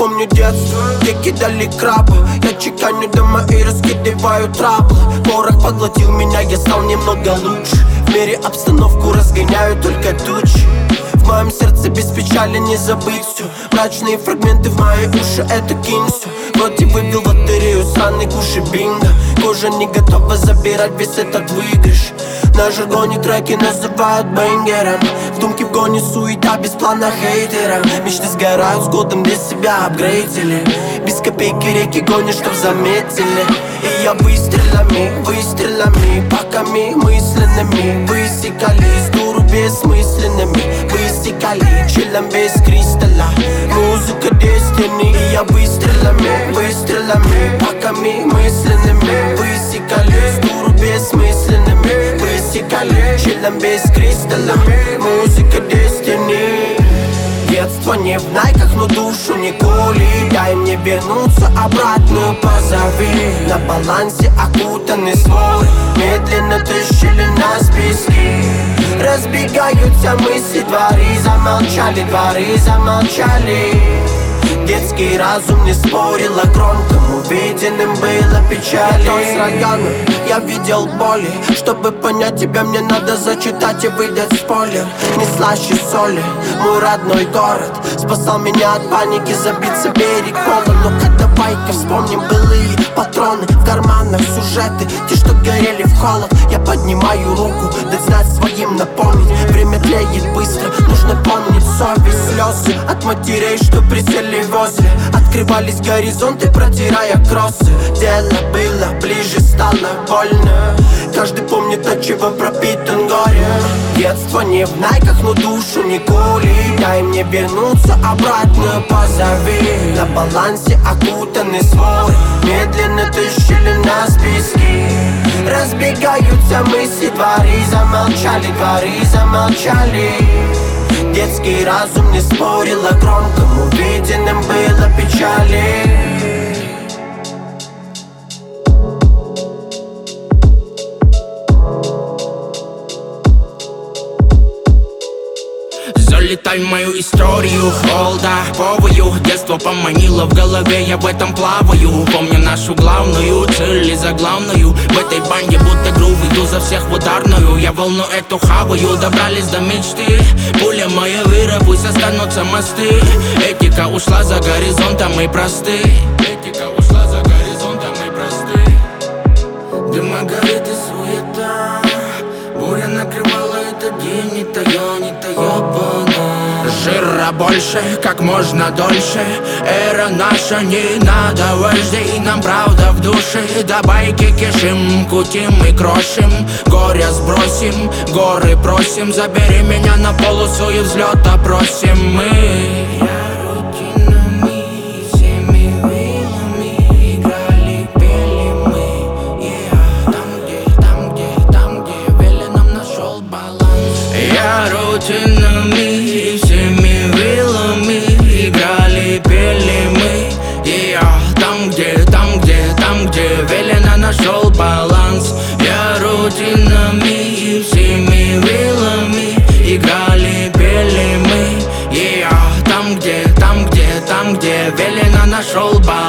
помню детство, где кидали крабы. Я чеканю дома и раскидываю траблы. Порох поглотил меня, я стал немного лучше. В мире обстановку разгоняют только тучи. В моем сердце без печали не забыть все. Мрачные фрагменты в мои уши, это кинь все. Вроде выбил лотерею, сраный куши бинго. Кожа не готова забирать весь этот выигрыш. На жаргоне треки называют бэнгером. Вдумки в гоне суета, без плана хейтеров. Мечты сгорают с годом, для себя апгрейдили. Без копейки реки гонишь, чтоб заметили. И я выстрелами, паками мысленными высекали с дуру бессмысленными. Высекали, чиллом без кристалла. Музыка Destiny. И я выстрелами, паками мысленными высекали с дуру бессмысленными. Высекали, чиллом без кристалла. Музыка Destiny. Детство не в найках, но душу не кули. Дай мне вернуться обратно, позови. На балансе окутаны стволы. Медленно тащили нас пески. Разбегаются мысли, дворы замолчали. Детский разум не спорил, а громкому увиденным было печали. Я с района, я видел боли. Чтобы понять тебя, мне надо зачитать и выдать спойлер. Не слаще соли, мой родной город спасал меня от паники, забиться берег полон. Ну-ка давай-ка вспомним былые патроны. В карманах сюжеты, те, что горели в холод. Я поднимаю руку, дать знать своим напомнить. Время тлеет быстро, нужно помнить совесть. Слезы от матерей, что присели возле. Открывались горизонты, протирая кроссы. Дело было ближе, стало больно. Каждый помнит, от чего пропитан горе. Детство не в найках, но душу не кули. Дай мне вернуться обратно, позови. На балансе окутаны стволы. Медленно тащили нас пески. Разбегаются мысли, дворы замолчали. Детский разум не спорил, а громкому увиденным было печали. Залетай в мою историю холдовую. Детство поманило в голове, я в этом плаваю. Помню нашу главную цель и заглавную. В этой банде будто грув, иду за всех в ударную. Я волну эту хаваю, добрались до мечты. Пуля моя выра, пусть останутся мосты. Этика ушла за горизонтом и просты. Дыма горит и суета. Буря накрывала этот день, не тая. Жира больше, как можно дольше. Эра наша, не надо вождей. Нам правда в душе. До байки кишим, кутим и крошим. Горе сбросим, горы просим. Забери меня на полосу и взлета просим мы. Рутинами и всеми вилами играли, пели мы. Там, где велено, нашел баланс. Я рутинами и всеми вилами играли, пели мы. Там, где велено, нашел баланс.